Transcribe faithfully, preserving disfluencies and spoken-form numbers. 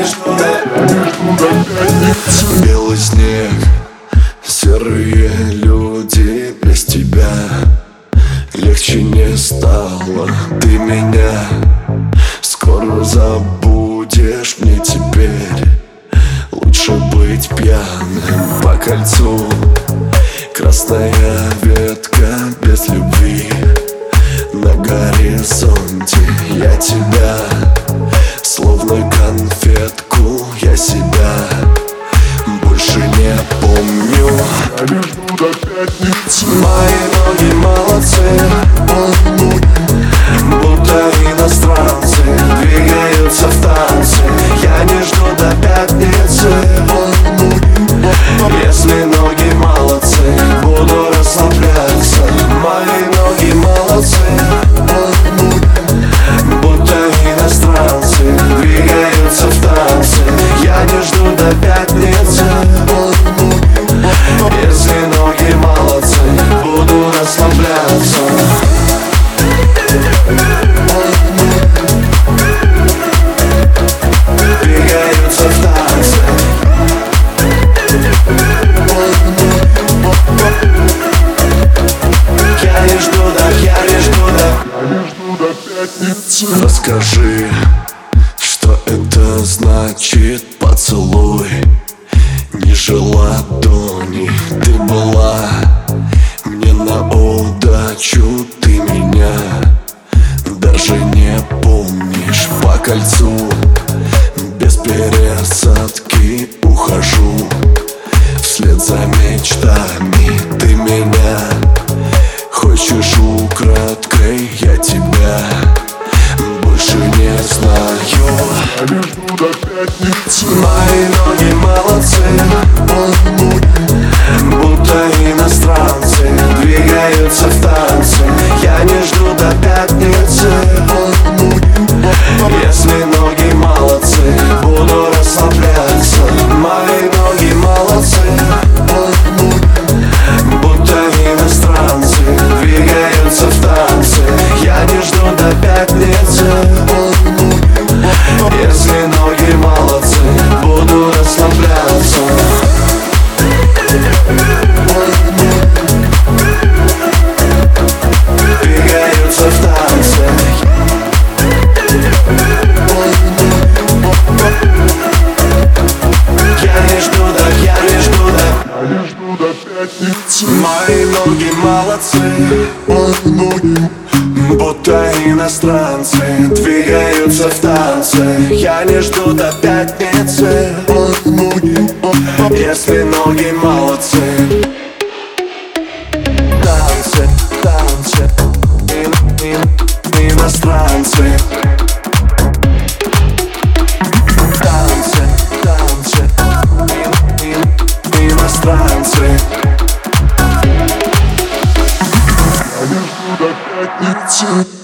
жду до пятницы. Белый снег, серые люди. Без тебя легче не стало. Ты меня скоро забудешь. Мне теперь лучше быть пьяным по кольцу. Красная ветка без любви на горизонте. Я тебя, словно конфетку, я себя больше не помню. Я не жду до пятницы. Мои ноги молодцы, будто иностранцы, двигаются в танце. Я не жду до пятницы. Если ноги молодцы, буду расслабляться. Мои ноги молодцы, будто иностранцы, двигаются в танце. Я не жду до пятницы. Если ноги молодцы, буду расслабляться. Двигаются в танце. Я не жду до, я не жду до, Я не жду до пятницы. Расскажи, что это значит поцелуй ниже ладони. Ты была мне на удачу, ты меня даже не помнишь. По кольцу без пересадки ухожу вслед за мечтами. Ты меня хочешь украдкой, я тебя больше не знаю. Я не жду до пятницы. Мои ноги молодцы, будто иностранцы, двигаются в танце. Я не жду до пятницы. Если ноги молодцы, буду расслабляться. Мои ноги молодцы, будто иностранцы, двигаются в танце. Я не жду до пятницы. Если ноги молодцы, буду расслабляться. Двигаются в танце. Я не жду до, я не жду до, Я не жду до пятницы. мои ноги молодцы, Мои ноги, будто иностранцы, двигаются в танце. Я не жду до пятницы. мои ноги, Если ноги молодцы. Танцы, танцы, ин, ин, иностранцы. Танцы, танцы, ин, ин, иностранцы. я не жду до пятницы.